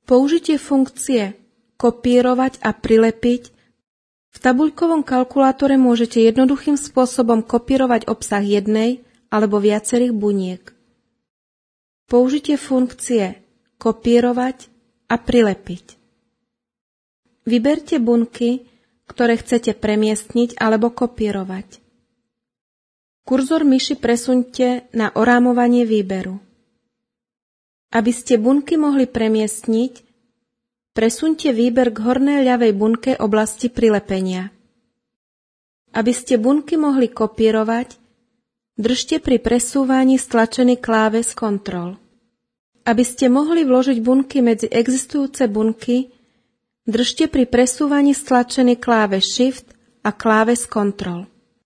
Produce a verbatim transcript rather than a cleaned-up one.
Použitie funkcie kopírovať a prilepiť. V tabuľkovom kalkulátore môžete jednoduchým spôsobom kopírovať obsah jednej alebo viacerých buniek. Použitie funkcie kopírovať a prilepiť. Vyberte bunky, ktoré chcete premiestniť alebo kopírovať. Kurzor myši presuňte na orámovanie výberu. Aby ste bunky mohli premiestniť, presuňte výber k hornej ľavej bunke oblasti prilepenia. Aby ste bunky mohli kopírovať, držte pri presúvaní stlačený kláves Ctrl. Aby ste mohli vložiť bunky medzi existujúce bunky, držte pri presúvaní stlačený kláves Shift a kláves Ctrl.